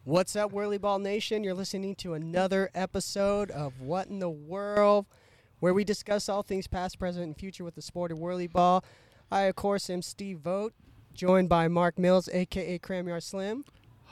What's up, Whirly Ball Nation? You're listening to another episode of What in the World, where we discuss all things past, present, and future with the sport of whirly ball. I, of course, am Steve Vogt, joined by Mark Mills, a.k.a. Cramyard Slim.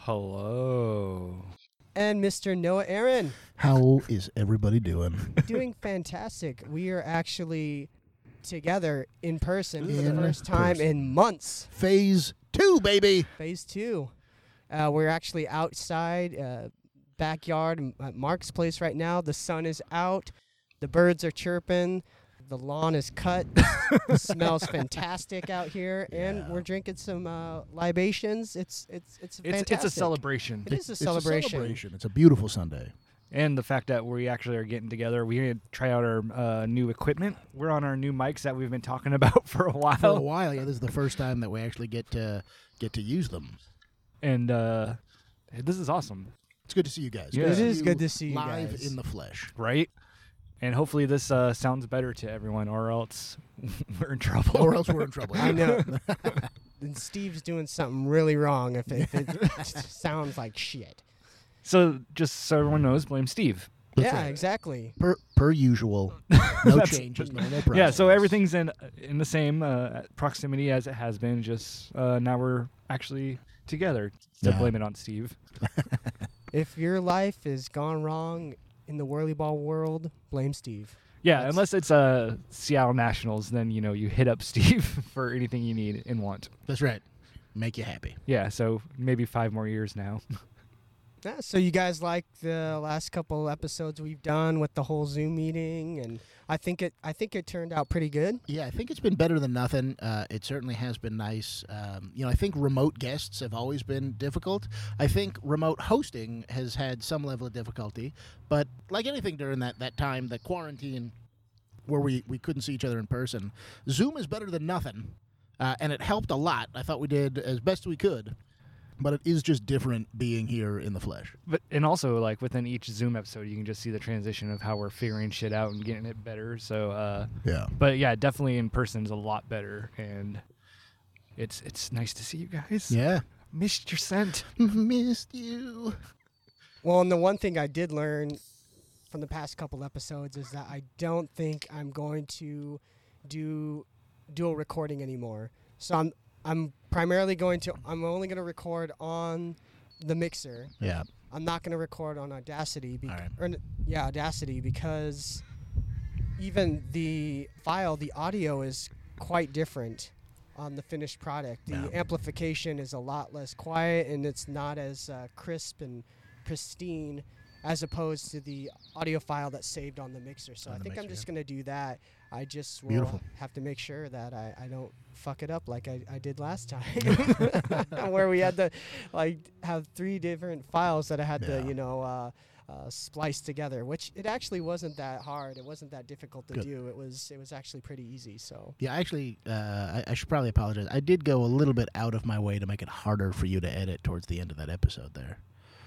Hello. And Mr. Noah Aaron. How is everybody doing? Doing fantastic. We are actually together in person for the first time in months. Phase 2, baby. Phase 2. We're actually outside, backyard at Mark's place right now. The sun is out. The birds are chirping. The lawn is cut. It smells fantastic out here, and we're drinking some libations. It's fantastic. It's a celebration. It is a celebration. It's a celebration. It's a beautiful Sunday. And the fact that we actually are getting together, we need to try out our new equipment. We're on our new mics that we've been talking about for a while. For a while, yeah. This is the first time that we actually get to use them. And this is awesome. It's good to see you guys. Yeah. It is good to see you live guys. in the flesh. Right? And hopefully this sounds better to everyone, or else we're in trouble. Or else we're in trouble. I know. And Steve's doing something really wrong if it sounds like shit. So just so everyone knows, blame Steve. That's Yeah, right. exactly. Per usual. No changes, normal process. Yeah, so everything's in the same proximity as it has been, just now we're actually together. So Yeah. blame it on Steve. If your life is gone wrong in the whirly ball world, blame Steve. Yeah, That's- unless it's Seattle Nationals, then you hit up Steve for anything you need and want. That's right. Make you happy. Yeah, so maybe 5 more years now. Yeah, so you guys like the last couple episodes we've done with the whole Zoom meeting, and I think it turned out pretty good. Yeah, I think it's been better than nothing. It certainly has been nice. I think remote guests have always been difficult. I think remote hosting has had some level of difficulty. But like anything during that time, the quarantine where we couldn't see each other in person, Zoom is better than nothing. And it helped a lot. I thought we did as best we could. But it is just different being here in the flesh. And also, like, within each Zoom episode, you can just see the transition of how we're figuring shit out and getting it better. So, Yeah. but yeah, definitely in person is a lot better, and it's nice to see you guys. Yeah. Missed your scent. Missed you. Well, and the one thing I did learn from the past couple episodes is that I don't think I'm going to do dual recording anymore. So I'm primarily I'm only going to record on the mixer. Yeah. I'm not going to record on Audacity. All right. Audacity, because even the file, the audio is quite different on the finished product. The Yeah. amplification is a lot less quiet, and it's not as crisp and pristine as opposed to the audio file that's saved on the mixer. So On I the think I'm mixer, just going to do that. I just will Beautiful. have to make sure that I don't fuck it up like I did last time, where we had to have 3 different files that I had Yeah. to splice together, which it actually wasn't that hard. It wasn't that difficult to Good. do. It was actually pretty easy. So Yeah, actually, I should probably apologize. I did go a little bit out of my way to make it harder for you to edit towards the end of that episode there.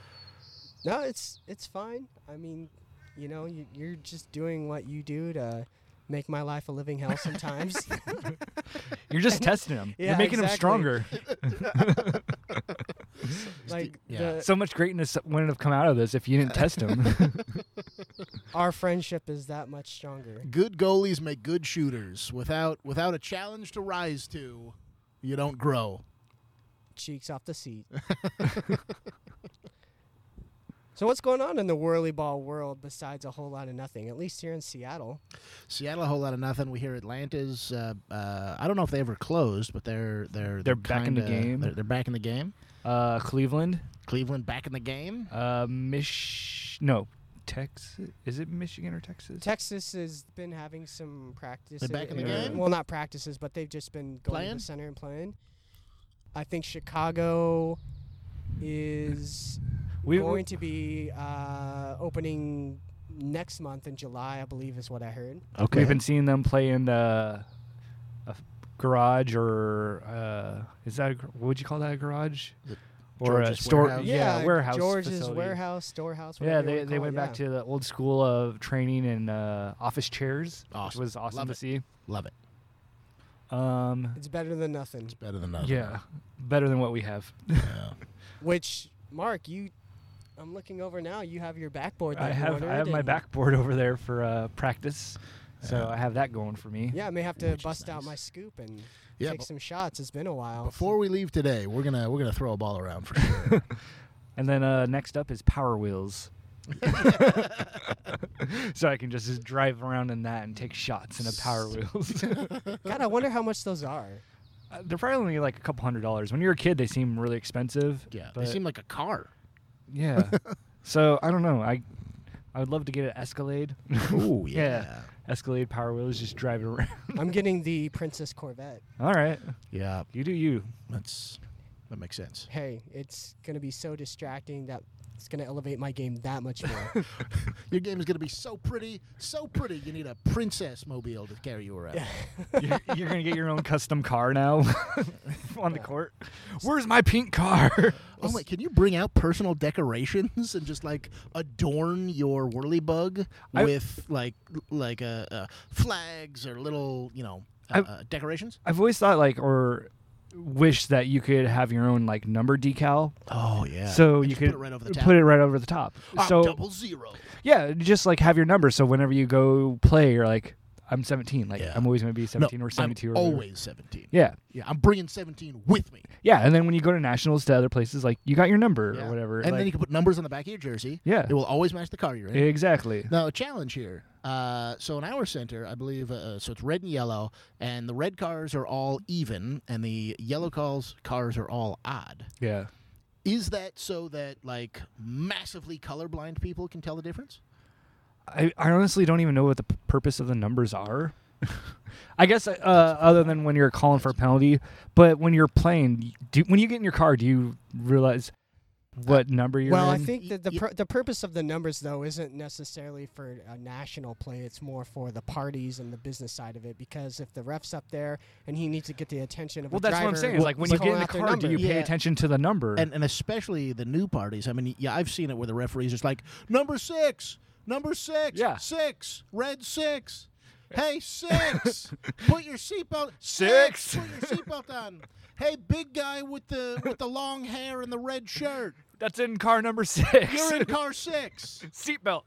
no, it's fine. I mean, you're just doing what you do to make my life a living hell sometimes. You're just testing them. Yeah, You're making them exactly. stronger. Like Yeah. the, So much greatness wouldn't have come out of this if you didn't test them. our friendship is that much stronger. Good goalies make good shooters. Without a challenge to rise to, you don't grow. Cheeks off the seat. So what's going on in the whirly ball world besides a whole lot of nothing? At least here in Seattle. Seattle, a whole lot of nothing. We hear Atlanta's. I don't know if they ever closed, but they're back in the game. They're back in the game. Cleveland. Cleveland back in the game. Texas. Is it Michigan or Texas? Texas has been having some practice. They're back in the game? Well, not practices, but they've just been going Playing? to the center and playing. I think Chicago is going to be opening next month in July, I believe is what I heard. Okay. We've been seeing them play in a garage, or is that what would you call that, a garage? Or a George's store? warehouse? Yeah, warehouse. George's facility. warehouse, storehouse. Yeah, whatever you wanna they call went it, back yeah. to the old school of training and office chairs, which Awesome. was awesome Love to it. see. Love it. It's better than nothing. It's better than nothing. Yeah, better than what we have. Yeah. Which, Mark, you I'm looking over now. You have your backboard. I that you have ordered my and- backboard over there for practice, so Yeah. I have that going for me. Yeah, I may have to Which is bust out nice. my scoop and Yeah, take but some shots. It's been a while. before we leave today, we're gonna throw a ball around for sure. And then next up is Power Wheels. So I can just drive around in that and take shots in a Power Wheels. God, I wonder how much those are. They're probably only like a couple $100s. When you're a kid, they seem really expensive. Yeah, but they seem like a car. yeah. So I don't know. I would love to get an Escalade. Ooh, Yeah. Escalade Power Wheels, just drive it around. I'm getting the Princess Corvette. All right, Yeah, you do you. that makes sense. Hey, it's going to be so distracting that it's going to elevate my game that much more. Your game is gonna be so pretty, you need a princess mobile to carry you around. You're gonna get your own custom car now on the court. Where's my pink car? Oh wait, can you bring out personal decorations and just like adorn your whirlybug with like flags or little decorations? I've always thought or wish that you could have your own like number decal, Oh yeah. so And you just could put it right over the top. put it right over the top. I'm So 00. yeah, just like have your number. So whenever you go play, you're like, I'm 17. Like Yeah. I'm always gonna be 17 No, or 72 I'm or whatever. always 17. Yeah, Yeah, I'm bringing 17 with me. yeah. And then when you go to nationals to other places, like you got your number or whatever. And like, then you can put numbers on the back of your jersey. Yeah. It will always match the car you're in. exactly. Now, a challenge here. So in our center, I believe, so it's red and yellow, and the red cars are all even, and the yellow cars are all odd. Yeah. Is that so that, like, massively colorblind people can tell the difference? I honestly don't even know what the purpose of the numbers are. I guess other than when you're calling for a penalty, but when you're playing, when you get in your car, do you realize what number you're Well, I in? think that the purpose of the numbers, though, isn't necessarily for a national play. It's more for the parties and the business side of it. Because if the ref's up there and he needs to get the attention of Well, a that's driver, what I'm saying. Is like when you he's get in calling the out their car, do you number. pay Yeah. attention to the number? And especially the new parties. I mean, yeah, I've seen it where the referee's just like, number 6, Yeah. 6, red 6. Hey, 6, put your seatbelt. 6. Put your seatbelt on. Hey, big guy with the long hair and the red shirt. That's in car number 6. You're in car 6. Seatbelt.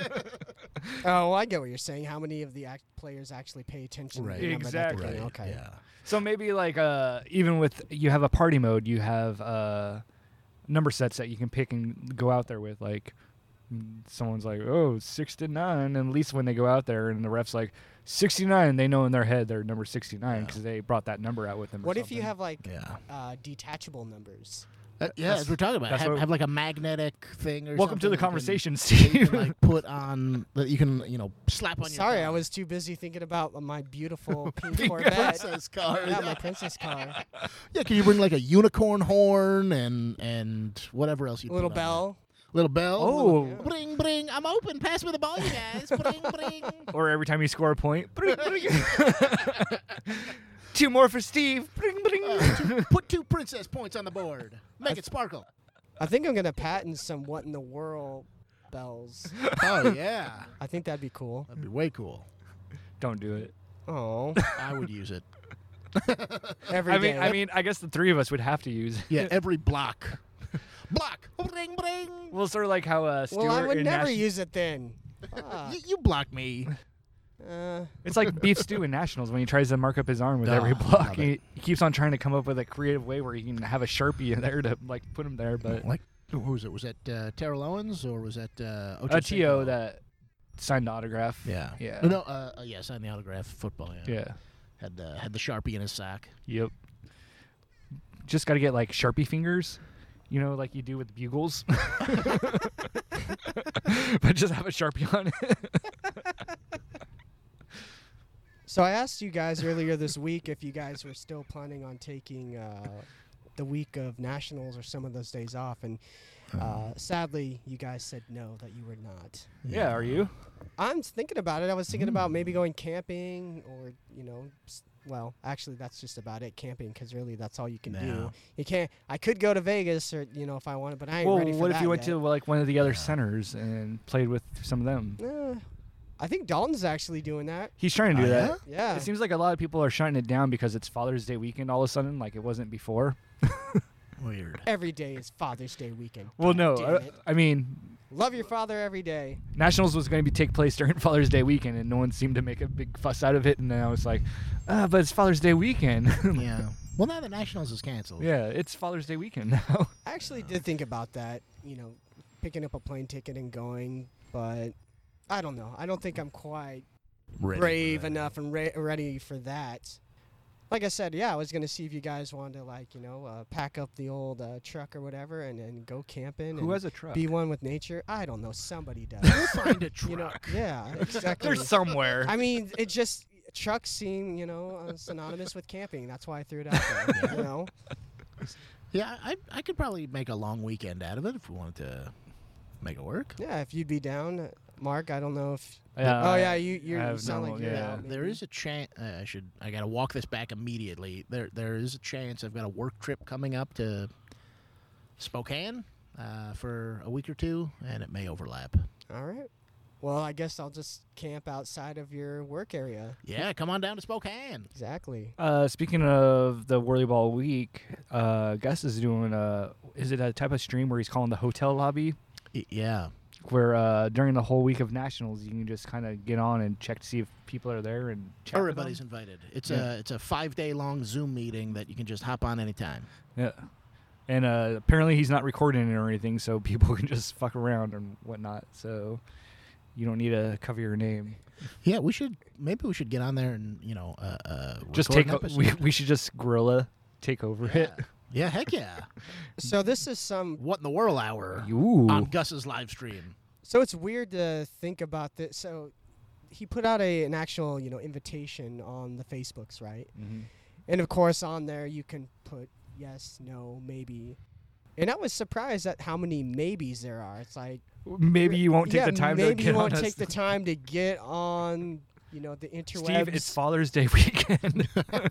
Oh, I get what you're saying. How many of the players actually pay attention Right. to the number that they're Exactly. getting? Okay. Yeah. So maybe like even with you have a party mode, you have number sets that you can pick and go out there with. Like someone's like, oh, 69, and at least when they go out there and the ref's like 69, they know in their head they're number 69 because they brought that number out with them. or What if you something. have like Yeah. detachable numbers? Yeah, as we're talking about, that's what- have like a magnetic thing or Welcome to something the conversation, that you Steve. can, like put on that you can slap on your Sorry, car. I was too busy thinking about my beautiful pink Pink Corvette. princess car. Yeah, my princess car. Yeah, can you bring like a unicorn horn and whatever else you Little put on bell. it? Little bell. Oh. Little- bring, bring. I'm open. Pass me the ball, you guys. Bring, bring. Or every time you score a point, bring, bring. 2 more for Steve. Bring, bring. Put 2 princess points on the board. Make it sparkle. I think I'm gonna patent some "What in the World" bells. Oh yeah, I think that'd be cool. that'd be way cool. Don't do it. Oh, I would use it. every day. I mean, I guess the 3 of us would have to use it. Yeah, every block. Block. Bring, bring. Well, sort of like how Stuart well, I would in never Nash- use it then. Ah, You block me. It's like Beef Stew in Nationals when he tries to mark up his arm with Oh, every love block. it. He keeps on trying to come up with a creative way where he can have a Sharpie in there to like put him there. But Like, who was it? Was that Terrell Owens or was that a Ocho T.O. Cinco? that signed the autograph. Yeah. Yeah. No, yeah, signed the autograph football. Yeah. Yeah. Had the Sharpie in his sock. Yep. Just got to get like Sharpie fingers, you know, like you do with bugles. But just have a Sharpie on it. So I asked you guys earlier this week if you guys were still planning on taking the week of nationals or some of those days off, and sadly, you guys said no, that you were not. Yeah, are you? I'm thinking about it. I was thinking about maybe going camping, or well, actually, that's just about it, camping, because really, that's all you can No. do. You can't. I could go to Vegas, or if I wanted, but I ain't Well, ready for what that if you went yet. to like one of the other centers and played with some of them? I think Dalton's actually doing that. He's trying to do Oh, that. Yeah. It seems like a lot of people are shutting it down because it's Father's Day weekend all of a sudden, like it wasn't before. Weird. Every day is Father's Day weekend. Well, God no, damn it. I mean, Love your father every day. Nationals was going to take place during Father's Day weekend, and no one seemed to make a big fuss out of it. And then I was like, but it's Father's Day weekend. Yeah. Well, now the Nationals is canceled. Yeah, it's Father's Day weekend now. I actually did think about that, picking up a plane ticket and going, but I don't know. I don't think I'm quite Ready brave for that. enough and ready for that. Like I said, I was going to see if you guys wanted to, pack up the old truck or whatever and go camping. Who and has a truck? be one with nature. I don't know. Somebody does. We'll find a truck. Yeah, exactly. There's somewhere. I mean, it just trucks seem, synonymous with camping. That's why I threw it out there. Yeah, I could probably make a long weekend out of it if we wanted to make it work. Yeah, if you'd be down, Mark. I don't know if. Yeah, you have sound no- like you're yeah. out. There maybe. is a chance. I got to walk this back immediately. There is a chance I've got a work trip coming up to Spokane for a week or two, and it may overlap. All right. Well, I guess I'll just camp outside of your work area. Yeah, come on down to Spokane. Exactly. Speaking of the Whirly Ball Week, Gus is doing is it a type of stream where he's calling the hotel lobby? Yeah. Where during the whole week of Nationals, you can just kind of get on and check to see if people are there and chat with Everybody's them. invited. It's Yeah. a 5-day long Zoom meeting that you can just hop on anytime. Yeah. And apparently he's not recording it or anything, so people can just fuck around and whatnot. So you don't need to cover your name. Yeah, maybe we should get on there and Just record take. an episode. We should just guerrilla take over it. Yeah, heck yeah. So this is some. What in the Whirl Hour Ooh. on Gus's live stream. So it's weird to think about this. So he put out an actual, invitation on the Facebooks, right? Mhm. And of course, on there you can put yes, no, maybe. And I was surprised at how many maybes there are. It's like Maybe you won't take the time to maybe get you won't on take us. the time to get on, the interwebs. Steve, it's Father's Day weekend.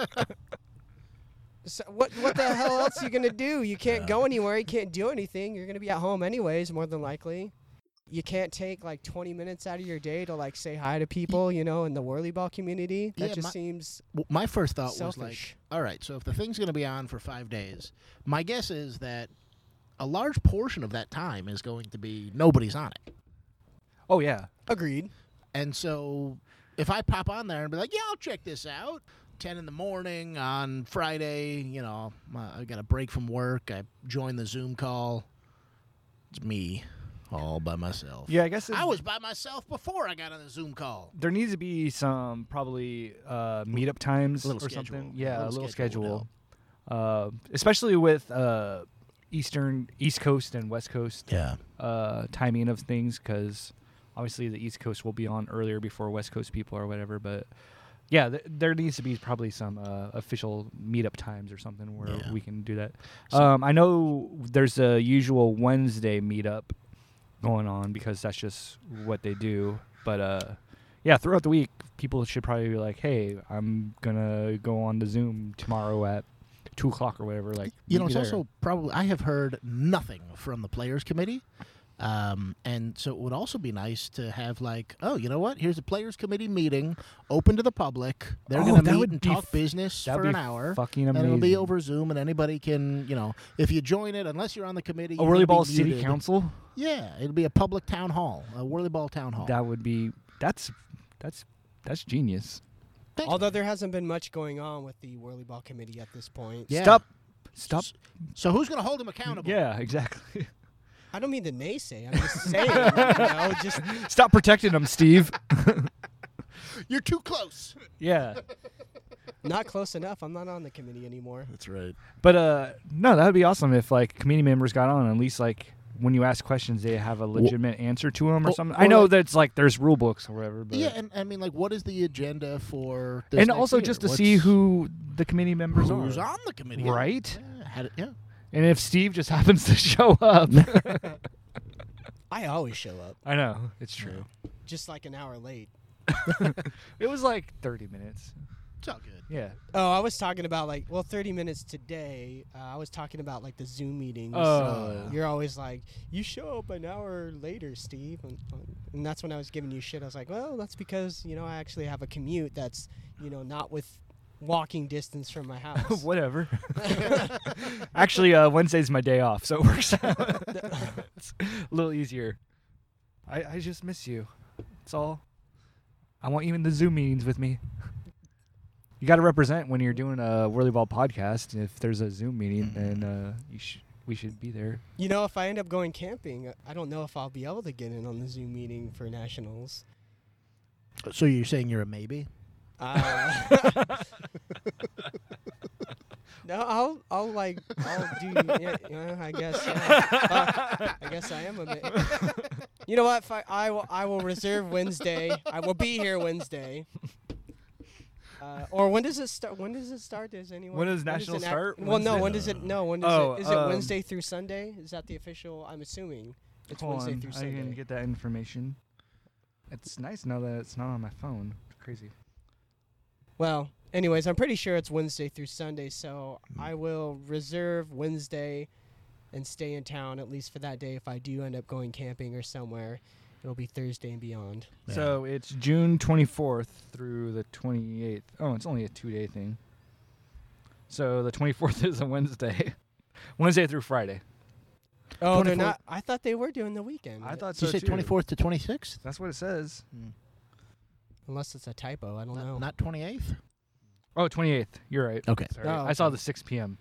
So what the hell else are you gonna do? You can't go anywhere. You can't do anything. You're gonna be at home anyways, more than likely. You can't take like 20 minutes out of your day to like say hi to people, in the whirly ball community. That Yeah, just seems Well, my first thought was selfish. like, all right, so if the thing's going to be on for 5 days, my guess is that a large portion of that time is going to be nobody's on it. Oh yeah. Agreed. And so if I pop on there and be like, yeah, I'll check this out, 10 in the morning on Friday, I got a break from work, I join the Zoom call, it's me all by myself. Yeah, I guess I was by myself before I got on the Zoom call. there needs to be some probably meetup times A little or schedule. something. Yeah, a little schedule schedule. Especially with East Coast and West Coast Yeah. timing of things, because obviously the East Coast will be on earlier before West Coast people or whatever. But yeah, there needs to be probably some official meetup times or something where Yeah. we can do that. I know there's a usual Wednesday meetup going on because that's just what they do. But yeah, throughout the week, people should probably be like, "Hey, I'm gonna go on the Zoom tomorrow at 2:00 or whatever." Like, You meet know, me it's there. also probably, I have heard nothing from the Players Committee. And so it would also be nice to have like, oh, you know what? Here's a Players Committee meeting open to the public. They're Oh, going to that meet would and be talk business that'd for be an hour. fucking And it'll be amazing. over Zoom, and anybody can, if you join it, unless you're on the committee, a you're Whirly gonna be Ball City muted. Council. Yeah, it'll be a public town hall, a Whirly Ball town hall. That would be that's genius. Thanks. Although there hasn't been much going on with the whirly ball committee at this point. Yeah. Stop. So who's going to hold him accountable? Yeah, exactly. I don't mean to naysay. I'm just saying, just Stop protecting them, Steve. You're too close. Yeah. not close enough. I'm not on the committee anymore. That's right. But no, that would be awesome if like community members got on. At least like when you ask questions, they have a legitimate answer to them or something. I or know like- that it's like there's rule books or whatever. But Yeah, and I mean, like, what is the agenda for this and next also year? just to What's- see who the committee members who's are. on the committee. Right? Yeah. And if Steve just happens to show up. I always show up, I know. It's true. just like an hour late. It was like 30 minutes. It's all good. Yeah. Oh, I was talking about 30 minutes today. I was talking about like the Zoom meetings. Oh. You're always like, you show up an hour later, Steve, and that's when I was giving you shit. I was like, well, that's because I actually have a commute that's not walking distance from my house. Whatever. Actually, Wednesday's my day off, so it works out. It's a little easier. I just miss you. That's all. I want you in the Zoom meetings with me. You got to represent when you're doing a Whirly Ball podcast. If there's a Zoom meeting, then we should be there. You know, if I end up going camping, I don't know if I'll be able to get in on the Zoom meeting for Nationals. So you're saying you're a maybe? No, I'll do. Yeah, I guess. Yeah. I guess I am a bit. You know what? I will reserve Wednesday. I will be here Wednesday. Or when does it start? When does it start? Does anyone? When does National start? Well, no. Wednesday? When does it? No. When does it? Is it Oh, Wednesday through Sunday? Is that the official? I'm assuming it's Hold Wednesday on, through I Sunday. can get that information. It's nice now that it's not on my phone. Crazy. Well, anyways, I'm pretty sure it's Wednesday through Sunday, so I will reserve Wednesday and stay in town at least for that day. If I do end up going camping or somewhere, it'll be Thursday and beyond. Yeah. So it's June 24th through the 28th. Oh, it's only a 2-day thing. So the 24th is a Wednesday. Wednesday through Friday. Oh, they're 24th. not. I thought they were doing the weekend. I thought Did you so say too. 24th to 26th? That's what it says. Unless it's a typo. I don't know. Not 28th? Oh, 28th. You're right. Okay. Sorry. Oh, I saw okay. the 6 p.m.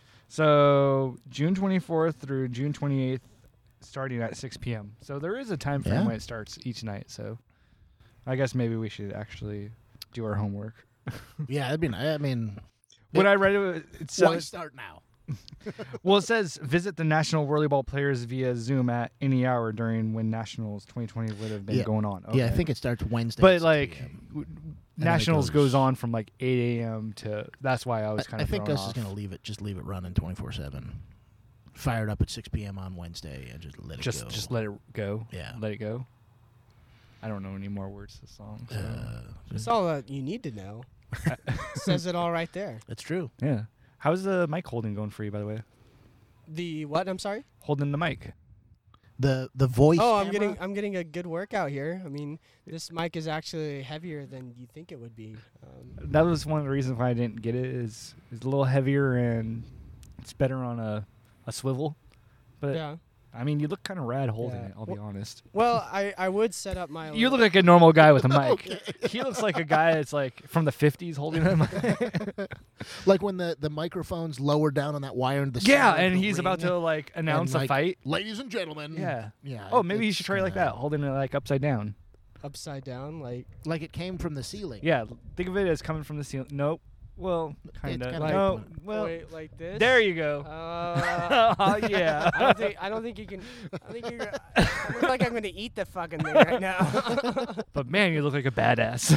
So June 24th through June 28th, starting at 6 p.m. So there is a time frame Yeah. when it starts each night. So I guess maybe we should actually do our homework. Yeah, that'd be nice. I mean, When I read it, it why says, start now? well, it says visit the National Whirly Ball players via Zoom at any hour during when Nationals 2020 would have been Yeah. going on. Yeah, I Okay. think it starts Wednesday. But at 6 like p.m. w- Nationals goes- goes on from like 8 a.m. to. That's why I was kind I of. think thrown Gus is off. going to leave it running 24/7. Fire it up at 6 p.m. on Wednesday and just let it go. Just let it go. Yeah. Let it go. I don't know any more words to the song. So. That's all that you need to know. Says it all right there. That's true. Yeah. How's the mic holding going for you, by the way? The what? I'm sorry. Holding the mic. The voice. Oh, camera? I'm getting a good workout here. I mean, this mic is actually heavier than you think it would be. That was one of the reasons why I didn't get it. Is it's a little heavier and it's better on a swivel. But Yeah. I mean, you look kind of rad holding Yeah. it. I'll be honest. Well, I would set up my. You look like a normal guy with a mic. He looks like a guy that's like from the 50s holding a mic. Like when the microphone's lowered down on that wire in the Yeah, center of and the he's about ring. to like announce a like, fight. Ladies and gentlemen. Yeah. Yeah. Oh, maybe you it's should try it like kinda- that, holding it like upside down. upside down, like Like it came from the ceiling. Yeah, think of it as coming from the ceiling. Nope. Well, kind kinda of. like No. one. Well, wait, like this. there you go. Oh yeah. I don't think you can. I think you're. I look like I'm gonna eat the fucking thing right now. But man, you look like a badass.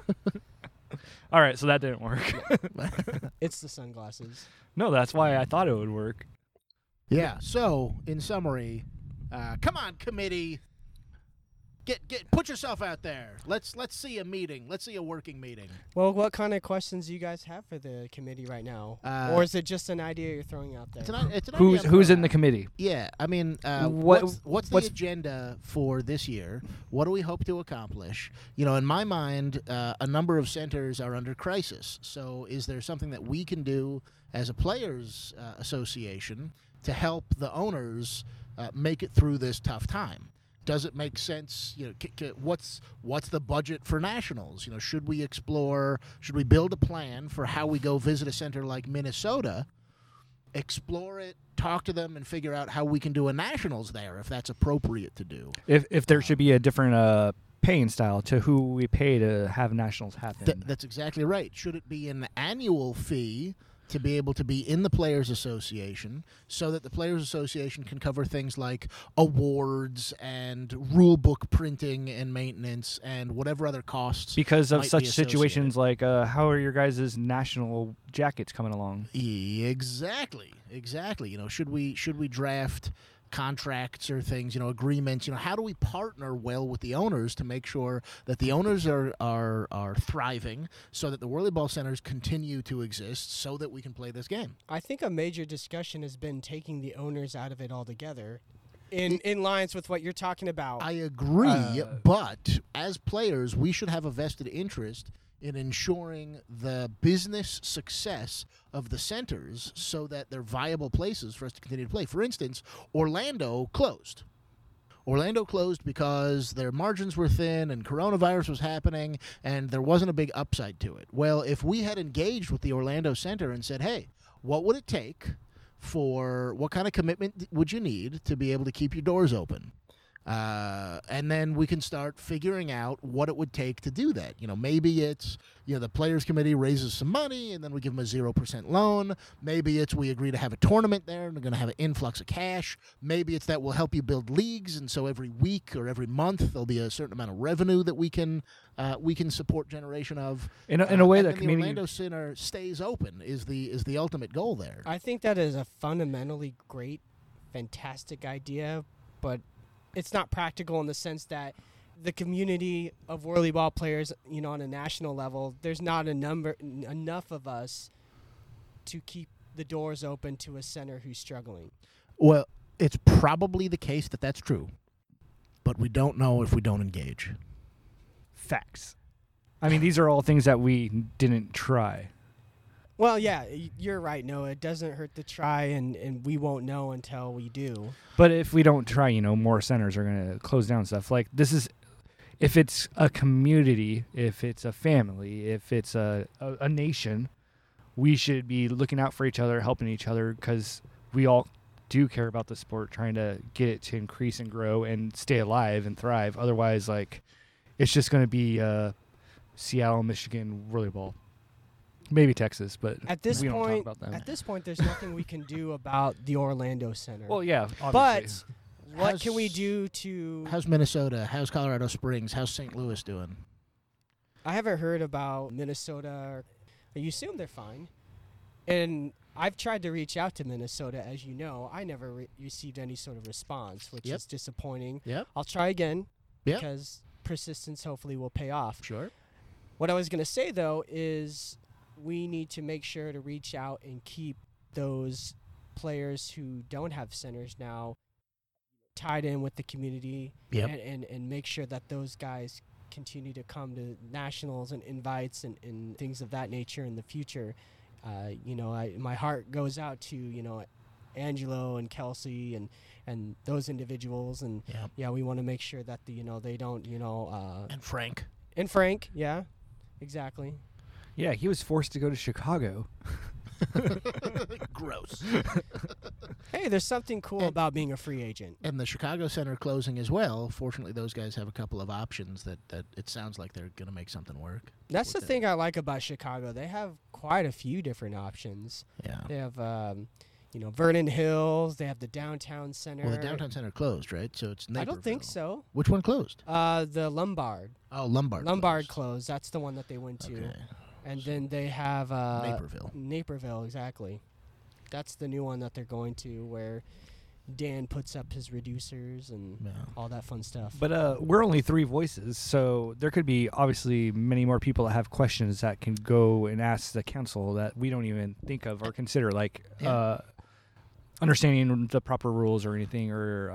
All right, so that didn't work. It's the sunglasses. No, that's why I thought it would work. Yeah. So, in summary, come on, committee. Put yourself out there. Let's see a meeting. Let's see a working meeting. Well, what kind of questions do you guys have for the committee right now, or is it just an idea you're throwing out there? It's an Who's idea who's for- in the committee? Yeah, I mean, What- what's the agenda for this year? What do we hope to accomplish? You know, in my mind, a number of centers are under crisis. So, is there something that we can do as a players' association to help the owners make it through this tough time? Does it make sense? You know, what's the budget for nationals? You know, should we build a plan for how we go visit a center like Minnesota? Explore it, talk to them, and figure out how we can do a nationals there if that's appropriate to do. If there should be a different paying style to who we pay to have nationals happen. That's exactly right. Should it be an annual fee to be able to be in the Players Association so that the Players Association can cover things like awards and rule book printing and maintenance and whatever other costs? because of might be such associated. situations like how are your guys' national jackets coming along? Exactly. You know, should we draft contracts or things, you know, agreements, you know, how do we partner well with the owners to make sure that the owners are thriving so that the Whirly Ball Centers continue to exist so that we can play this game? I think a major discussion has been taking the owners out of it altogether, in lines with what you're talking about. I agree, but as players, we should have a vested interest in ensuring the business success of the centers so that they're viable places for us to continue to play. For instance, Orlando closed. Orlando closed because their margins were thin and coronavirus was happening and there wasn't a big upside to it. Well, if we had engaged with the Orlando Center and said, hey, what would it take for what kind of commitment would you need to be able to keep your doors open? And then we can start figuring out what it would take to do that. Maybe it's, the players committee raises some money and then we give them a 0% loan. Maybe it's we agree to have a tournament there and we're going to have an influx of cash. Maybe it's that we'll help you build leagues. And so every week or every month, there'll be a certain amount of revenue that we can support generation of. In a way that the Orlando Center stays open is the ultimate goal there. I think that is a fundamentally great, fantastic idea, but it's not practical in the sense that the community of whirly ball players, on a national level, there's not enough of us to keep the doors open to a center who's struggling. Well, it's probably the case that that's true, but we don't know if we don't engage. Facts. I mean, these are all things that we didn't try. Well, yeah, you're right, Noah. It doesn't hurt to try, and we won't know until we do. But if we don't try, more centers are going to close down stuff. Like, this is, if it's a community, if it's a family, if it's a nation, we should be looking out for each other, helping each other, because we all do care about the sport, trying to get it to increase and grow and stay alive and thrive. Otherwise, it's just going to be Seattle, Michigan, whirly ball. Maybe Texas, but at this we don't point, talk about that. At this point, there's nothing we can do about the Orlando Center. Well, yeah, but obviously. what can we do to? How's Minnesota? How's Colorado Springs? How's St. Louis doing? I haven't heard about Minnesota. You assume they're fine, and I've tried to reach out to Minnesota. As you know, I never received any sort of response, which is disappointing. Yep. I'll try again Yep. because persistence hopefully will pay off. Sure. What I was going to say, though, is we need to make sure to reach out and keep those players who don't have centers now tied in with the community. Yep. and make sure that those guys continue to come to nationals and invites and things of that nature in the future. My heart goes out to, Angelo and Kelsey and those individuals. And, we want to make sure that, they don't, and Frank. And Frank, yeah, exactly. Yeah, he was forced to go to Chicago. Gross. Hey, there's something cool about being a free agent. And the Chicago Center closing as well. Fortunately, those guys have a couple of options that it sounds like they're going to make something work. That's the thing I like about Chicago. They have quite a few different options. Yeah. They have, Vernon Hills. They have the downtown center. Well, the downtown center closed, right? So it's Naperville. I don't think so. Which one closed? The Lombard. Oh, Lombard. Lombard closed. That's the one that they went to. Okay. And then they have Naperville. Naperville, exactly. That's the new one that they're going to, where Dan puts up his reducers and all that fun stuff. But we're only three voices, so there could be obviously many more people that have questions that can go and ask the council that we don't even think of or consider, like understanding the proper rules or anything, or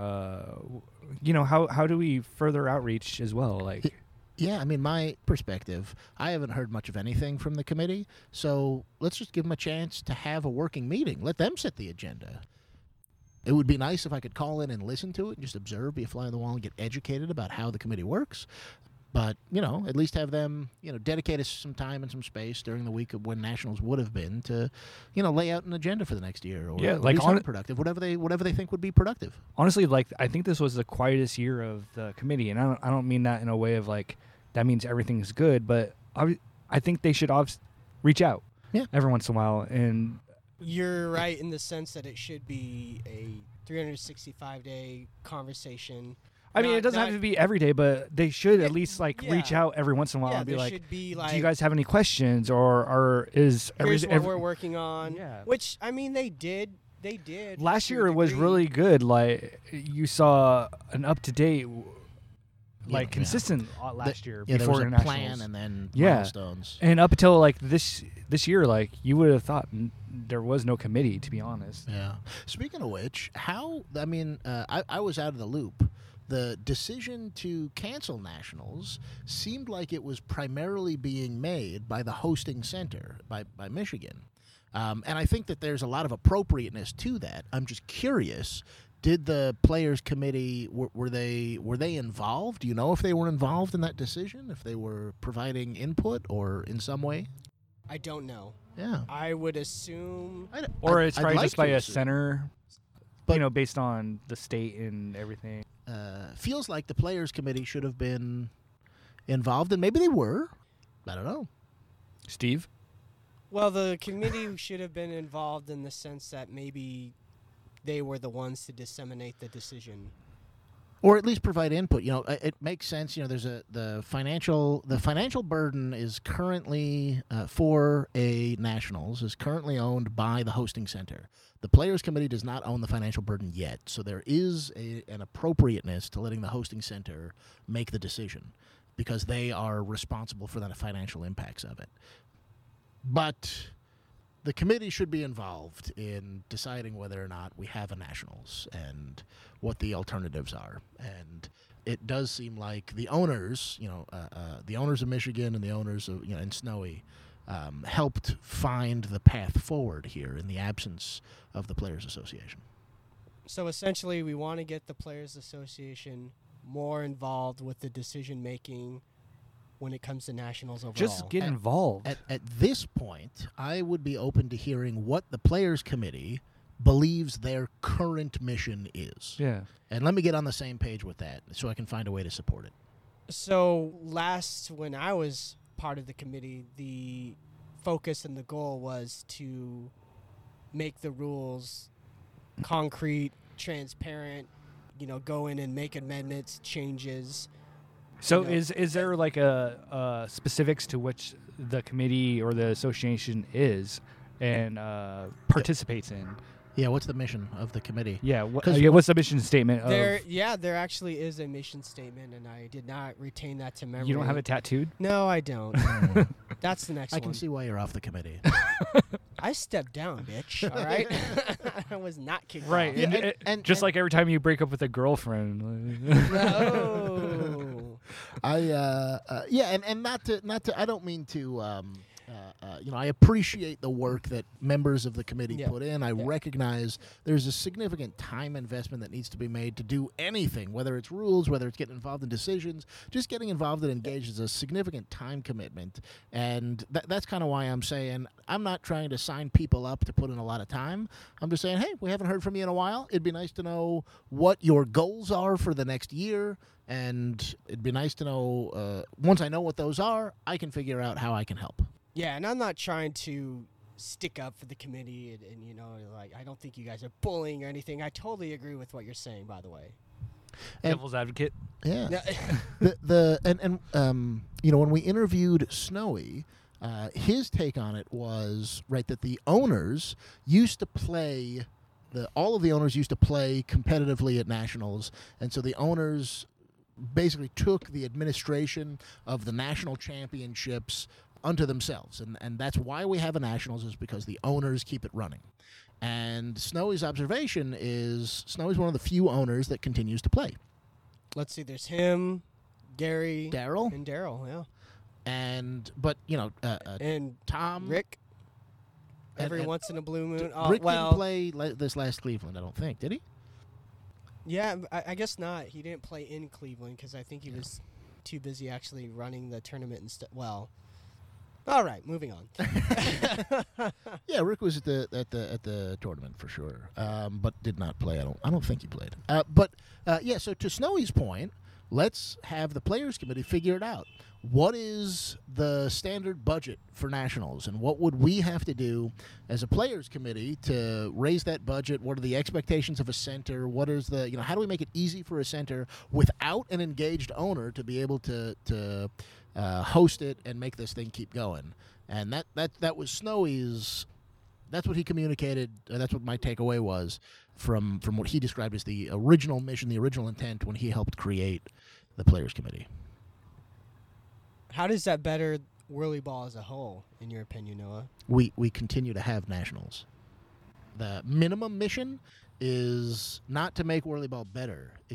how do we further outreach as well, like. Yeah, I mean, my perspective, I haven't heard much of anything from the committee, so let's just give them a chance to have a working meeting. Let them set the agenda. It would be nice if I could call in and listen to it and just observe, be a fly on the wall, and get educated about how the committee works. But, at least have them, dedicate us some time and some space during the week of when Nationals would have been to, lay out an agenda for the next year or do something productive, whatever they think would be productive. Honestly, I think this was the quietest year of the committee, and I don't mean that in a way of that means everything's good, but I think they should reach out every once in a while. And you're right in the sense that it should be a 365-day conversation. I mean, it doesn't have to be every day, but they should at least reach out every once in a while and be like, do you guys have any questions, or is here's what we're working on? Yeah. Which, I mean, they did. Last year it was really good. Like, you saw an up-to-date, consistent last year before there was a internationals. plan and then milestones. And up until this year, you would have thought there was no committee, to be honest. Yeah. Speaking of which, I was out of the loop, the decision to cancel nationals seemed like it was primarily being made by the hosting center, by Michigan. And I think that there's a lot of appropriateness to that. I'm just curious, did the Players Committee, were they involved? Do you know if they were involved in that decision, if they were providing input or in some way? I don't know. Yeah. I would assume. Or it's I'd probably like just by to a assume. center, But- based on the state and everything. Feels like the Players Committee should have been involved, and maybe they were. I don't know. Steve? Well, the committee should have been involved in the sense that maybe they were the ones to disseminate the decision. Or at least provide input. It makes sense. There's the financial burden is currently for a nationals is currently owned by the hosting center. The Players Committee does not own the financial burden yet, so there is an appropriateness to letting the hosting center make the decision because they are responsible for the financial impacts of it. But the committee should be involved in deciding whether or not we have a nationals and what the alternatives are. And it does seem like the owners, the owners of Michigan and the owners of, and Snowy, helped find the path forward here in the absence of the Players Association. So essentially, we want to get the Players Association more involved with the decision making when it comes to nationals overall. Just get involved. At this point, I would be open to hearing what the Players Committee believes their current mission is. Yeah. And let me get on the same page with that so I can find a way to support it. So when I was part of the committee, the focus and the goal was to make the rules concrete, transparent, go in and make amendments, changes. So No. is there like a specifics to which the committee or the association is and participates in? Yeah, what's the mission of the committee? Yeah. 'Cause- What's the mission statement of? There actually is a mission statement, and I did not retain that to memory. You don't have it tattooed? No, I don't. That's the next I one. can see why you're off the committee. I stepped down, bitch. All right, I was not kicked Right. off. Yeah, And just like every time you break up with a girlfriend. No. And not to. I don't mean to. I appreciate the work that members of the committee Yeah. put in. I Yeah. recognize there's a significant time investment that needs to be made to do anything, whether it's rules, whether it's getting involved in decisions. Just getting involved and engaged is a significant time commitment, and that's kind of why I'm saying I'm not trying to sign people up to put in a lot of time. I'm just saying, hey, we haven't heard from you in a while. It'd be nice to know what your goals are for the next year. And it'd be nice to know, once I know what those are, I can figure out how I can help. Yeah, and I'm not trying to stick up for the committee, and I don't think you guys are bullying or anything. I totally agree with what you're saying, by the way. And- Devil's advocate. Yeah. When we interviewed Snowy, his take on it was that the owners used to play. All of the owners used to play competitively at nationals, and so the owners basically took the administration of the national championships unto themselves, and that's why we have a nationals, is because the owners keep it running. And Snowy's observation is Snowy's one of the few owners that continues to play. Let's see. There's him, Gary, Daryl, and Daryl. Yeah, and and Tom, Rick. Every and- once in a blue moon. Rick well, didn't play this last Cleveland, I don't think, did he? yeah, I guess not. He didn't play in Cleveland because I think he was too busy actually running the tournament and stuff. Well, all right, moving on. Yeah, Rick was at the tournament for sure, but did not play. I don't think he played. So to Snowy's point, let's have the Players Committee figure it out. What is the standard budget for nationals, and what would we have to do as a Players Committee to raise that budget? What are the expectations of a center? What is how do we make it easy for a center without an engaged owner to be able to host it and make this thing keep going? And that was Snowy's. That's what he communicated. That's what my takeaway was from what he described as the original mission, the original intent when he helped create the Players Committee. How does that better whirly ball as a whole, in your opinion, Noah? We continue to have nationals. The minimum mission is not to make whirly ball better. It's to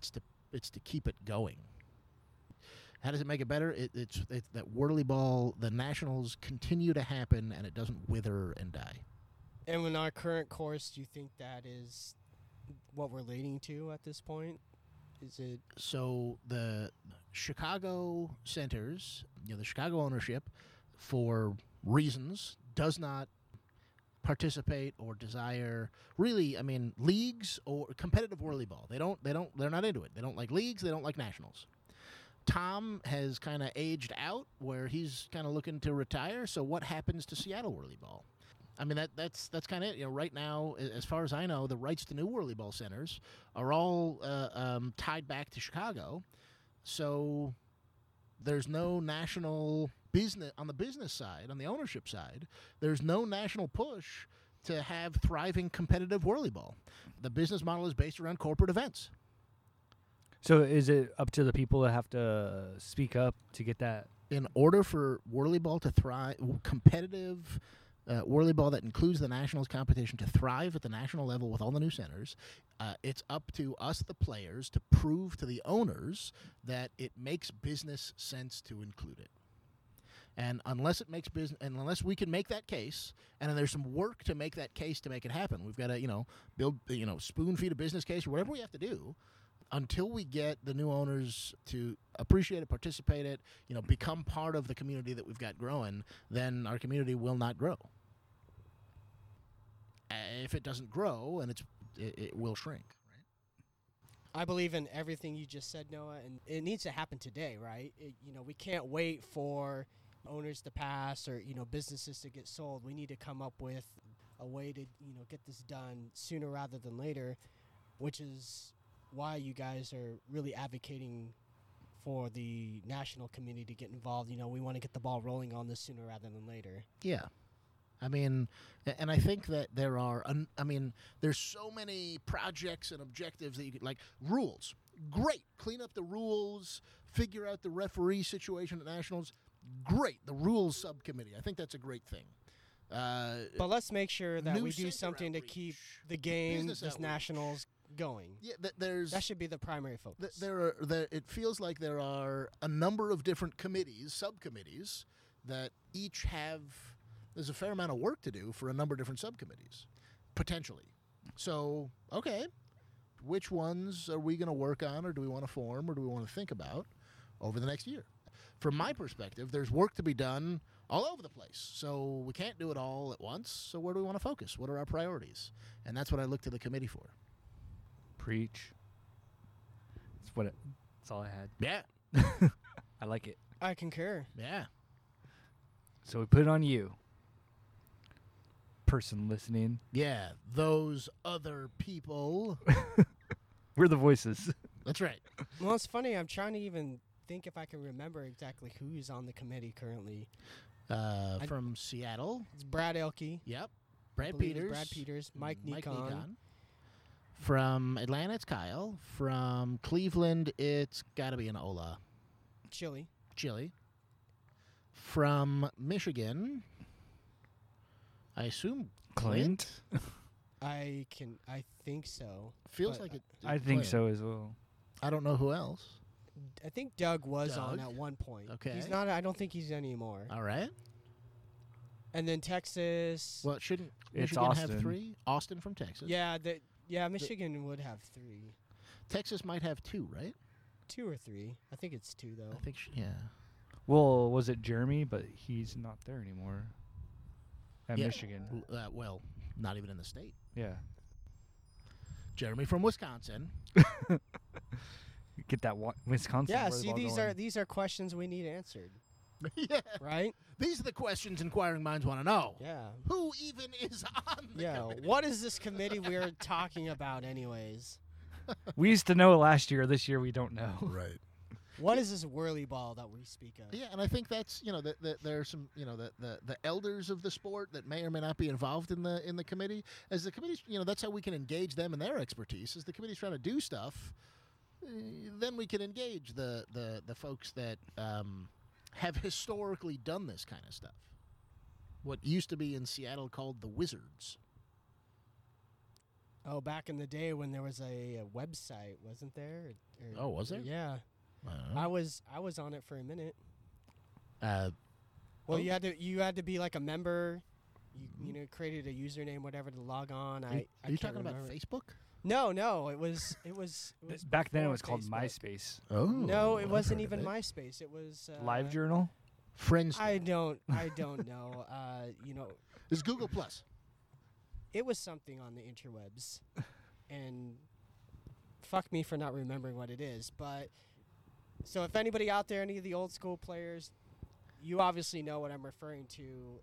It's to keep it going. How does it make it better? It's that whirly ball, the nationals continue to happen, and it doesn't wither and die. And in our current course, do you think that is what we're leading to at this point? Is it So the Chicago centers, the Chicago ownership, for reasons, does not participate or desire really. I mean, leagues or competitive whirly ball. They're not into it. They don't like leagues. They don't like nationals. Tom has kind of aged out where he's kind of looking to retire. So what happens to Seattle whirly ball? I mean, that's kind of it. Right now, as far as I know, the rights to new whirly ball centers are all tied back to Chicago. So there's no national business on the business side, on the ownership side. There's no national push to have thriving competitive whirly ball. The business model is based around corporate events. So is it up to the people that have to speak up to get that? In order for whirly ball to thrive, competitive whirly ball that includes the nationals competition to thrive at the national level with all the new centers, it's up to us, the players, to prove to the owners that it makes business sense to include it. And unless it makes business, and unless we can make that case, and then there's some work to make that case to make it happen, we've got to build spoon feed a business case or whatever we have to do. Until we get the new owners to appreciate it, participate it, become part of the community that we've got growing, then our community will not grow. If it doesn't grow, and it will shrink. Right? I believe in everything you just said, Noah, and it needs to happen today, right? We can't wait for owners to pass or businesses to get sold. We need to come up with a way to get this done sooner rather than later, which is why you guys are really advocating for the national community to get involved. We want to get the ball rolling on this sooner rather than later. Yeah. I mean, and I think that there's so many projects and objectives that you could, like rules. Great. Clean up the rules, figure out the referee situation at nationals. Great. The rules subcommittee. I think that's a great thing. But let's make sure that we do center something to outreach, keep the game, business this outreach. nationals going. Yeah, that should be the primary focus. It feels like there are a number of different committees, subcommittees, that each have. There's a fair amount of work to do for a number of different subcommittees, potentially. So, okay, which ones are we going to work on, or do we want to form, or do we want to think about over the next year? From my perspective, there's work to be done all over the place. So we can't do it all at once. So where do we want to focus? What are our priorities? And that's what I look to the committee for. Preach. That's all I had. Yeah. I like it. I concur. Yeah. So we put it on you, person listening. Yeah. Those other people. We're the voices. That's right. Well, it's funny. I'm trying to even think if I can remember exactly who's on the committee currently. From Seattle. It's Brad Elke. Yep. Brad Peters. Mike Nikon. From Atlanta, it's Kyle. From Cleveland, it's got to be an Ola. Chili. From Michigan, I assume Clint? I think so. Feels but like it. I think so as well. I don't know who else. I think Doug was Doug? on at one point. Okay. He's not. I don't think he's anymore. All right. And then Texas. Well, shouldn't It's Michigan Austin. have 3? Austin from Texas. Yeah, Michigan would have 3. Texas might have 2, right? 2 or 3. I think it's 2 though. I think, yeah. Well, was it Jeremy? But he's not there anymore. At Yeah. Michigan. Well, not even in the state. Yeah. Jeremy from Wisconsin. Get that Wisconsin. Yeah. volleyball See, going. these are questions we need answered, Yeah. right? These are the questions inquiring minds want to know. Yeah. Who even is on the Yeah. committee? What is this committee we're talking about, anyways? We used to know last year. This year we don't know. Right. What is this whirly ball that we speak of? Yeah, and I think that's there are some the elders of the sport that may or may not be involved in the committee. As the committee's that's how we can engage them in their expertise. As the committee's trying to do stuff, then we can engage the folks that have historically done this kind of stuff. What used to be in Seattle called the Wizards. Oh, back in the day when there was a website, wasn't there? Oh, was there? Yeah, I was on it for a minute. Oh. You had to be like a member. You know, created a username, whatever, to log on. Are you can't talking about remember. Facebook? No, it was Back then it before was called Facebook. MySpace. Oh, No, it I've wasn't heard of even it. MySpace. It was LiveJournal. Friends. I don't know. You know, It's Google Plus. it was something on the interwebs, and fuck me for not remembering what it is. But so if anybody out there, any of the old school players, you obviously know what I'm referring to.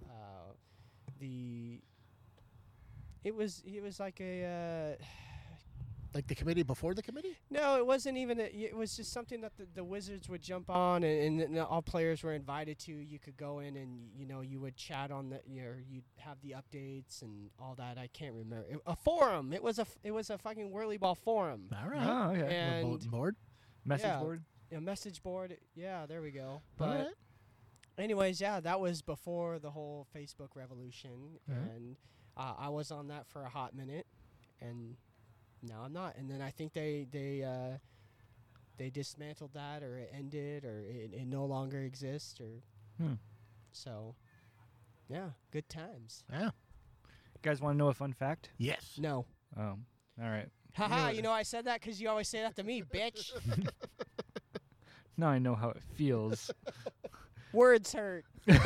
It was like a. Like the committee before the committee? No, it wasn't even. It was just something that the Wizards would jump on, and all players were invited to. You could go in, and you would chat on the. You'd have the updates and all that. I can't remember. A forum. It was a fucking whirly ball forum. All right. Oh, okay. And Bulletin board. Message yeah. board. A message board. Yeah, there we go. All But right. anyways, yeah, that was before the whole Facebook revolution, Mhm. and I was on that for a hot minute, and now I'm not. And then I think they dismantled that, or it ended, or it no longer exists, or so. Yeah, good times. Yeah. You guys want to know a fun fact? Yes. No, Oh, all right. haha. I said that because you always say that to me, bitch. Now I know how it feels. Words hurt.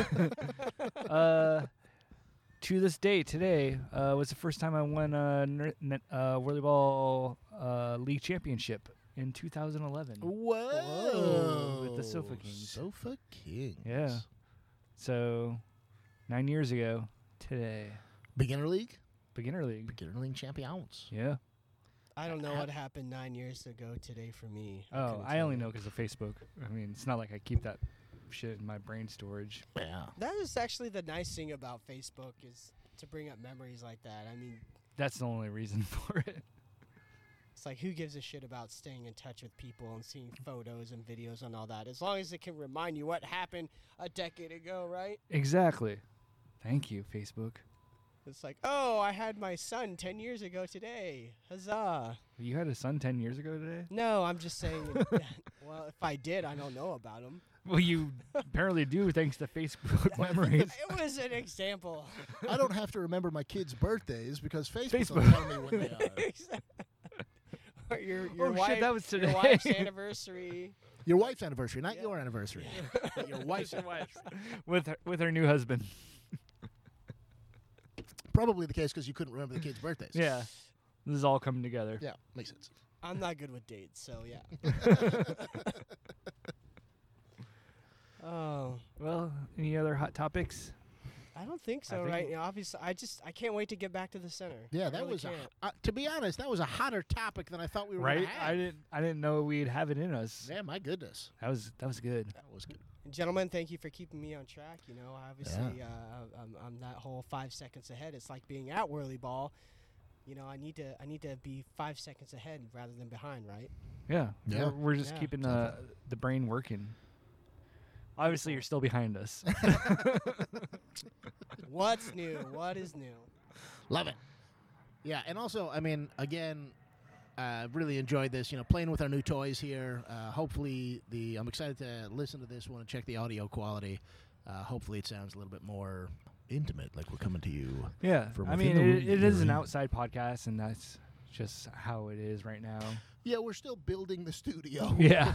To this day, today was the first time I won a volleyball league championship in 2011. Whoa. With the Sofa Kings. Sofa Kings. Yeah. So 9 years ago today, Beginner League? beginner league. Beginner League champions. Yeah. I don't know what happened 9 years ago today for me. Oh, couldn't I tell only you. know because of Facebook. I mean, it's not like I keep that shit in my brain storage. Yeah. That is actually the nice thing about Facebook, is to bring up memories like that. I mean, That's the only reason for it. it's like, who gives a shit about staying in touch with people and seeing photos and videos and all that, as long as it can remind you what happened a decade ago, right? Exactly. Thank you, Facebook. It's like, oh, I had my son 10 years ago today. Huzzah. You had a son 10 years ago today? No, I'm just saying, well, if I did, I don't know about him. Well, you apparently do thanks to Facebook memories. It was an example. I don't have to remember my kids' birthdays because Facebook will Facebook. tell me when they are. Or your Oh, wife, shit, that was your today. wife's anniversary. Your wife's anniversary, not Yeah. your anniversary. But your wife's with her new husband. Probably the case because you couldn't remember the kids' birthdays. Yeah. This is all coming together. Yeah, makes sense. I'm not good with dates, so yeah. Oh, Well, any other hot topics? I don't think so I think- right now. Obviously, I can't wait to get back to the center. Yeah, I that really was can't. to be honest, that was a hotter topic than I thought we were Right? going to have. I didn't know we'd have it in us. Yeah, my goodness, That was good. that was good. Gentlemen, thank you for keeping me on track. Obviously, I'm that whole 5 seconds ahead. It's like being at Whirly Ball. I need to be 5 seconds ahead rather than behind, right? Yeah. Yeah. We're just Yeah. keeping the brain working. Obviously, you're still behind us. What's new? What is new? Love it. Yeah, and also, I mean, again, really enjoyed this. Playing with our new toys here. Hopefully, I'm excited to listen to this one and check the audio quality. Hopefully, it sounds a little bit more intimate, like we're coming to you. Yeah. From I within mean, the it is an room. outside podcast, and that's just how it is right now. Yeah, we're still building the studio. Yeah.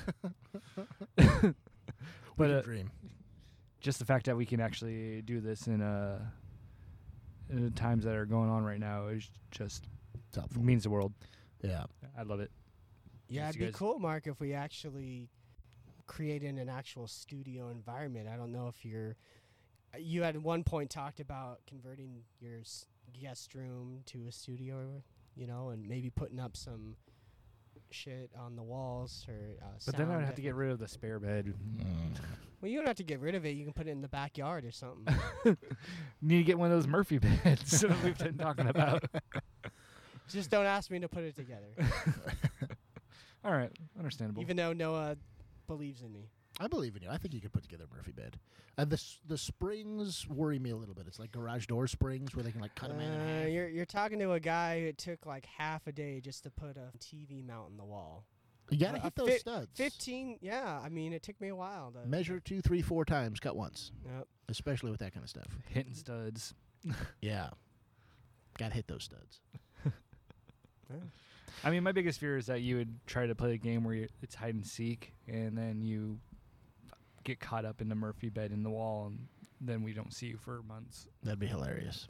We But can dream. just the fact that we can actually do this in the times that are going on right now is just It's helpful. means the world. Yeah. I love it. Yeah, Yes, it'd you be guys- cool, Mark, if we actually created an actual studio environment. I don't know if you had at one point talked about converting your guest room to a studio, and maybe putting up some shit on the walls or But then I sound would have to get rid of the spare bed. Well, you don't have to get rid of it. You can put it in the backyard or something. Need to get one of those Murphy beds that we've been talking about. Just don't ask me to put it together, All right, understandable. even though Noah believes in me. I believe in you. I think you could put together a Murphy bed. The springs worry me a little bit. It's like garage door springs where they can like cut them in half. You're talking to a guy who took like half a day just to put a TV mount in the wall. You gotta hit those studs. 15, yeah. I mean, it took me a while. To Measure 2, 3, 4 times, cut once. Yep. Especially with that kind of stuff. Hitting studs. Yeah. Gotta hit those studs. Yeah. I mean, my biggest fear is that you would try to play a game where it's hide and seek, and then you get caught up in the Murphy bed in the wall, and then we don't see you for months. That'd be hilarious.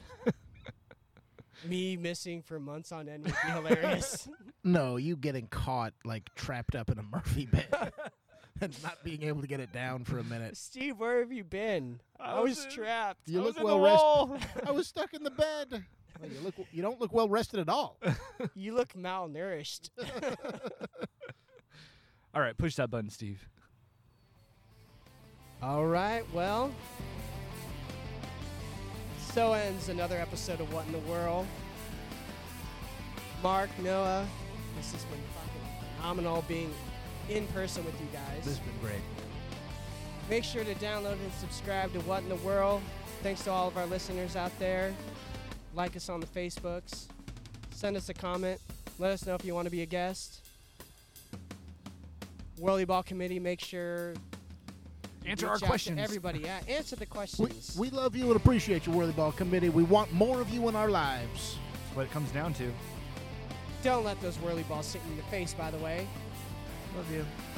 Me missing for months on end would be hilarious. No, you getting caught like trapped up in a Murphy bed and not being able to get it down for a minute. Steve, where have you been? I was trapped. You I look was in well the wall. rested. I was stuck in the bed. Well, you don't look well rested at all. You look malnourished. All right, push that button, Steve. All right, well, so ends another episode of What in the World. Mark, Noah, this has been fucking phenomenal being in person with you guys. This has been great. Make sure to download and subscribe to What in the World. Thanks to all of our listeners out there. Like us on the Facebooks. Send us a comment. Let us know if you want to be a guest. Whirly Ball Committee, make sure Answer reach our out to questions. everybody, yeah, answer the questions. We love you and appreciate you, Whirly Ball Committee. We want more of you in our lives. That's what it comes down to. Don't let those whirly balls hit you in the face, by the way. Love you.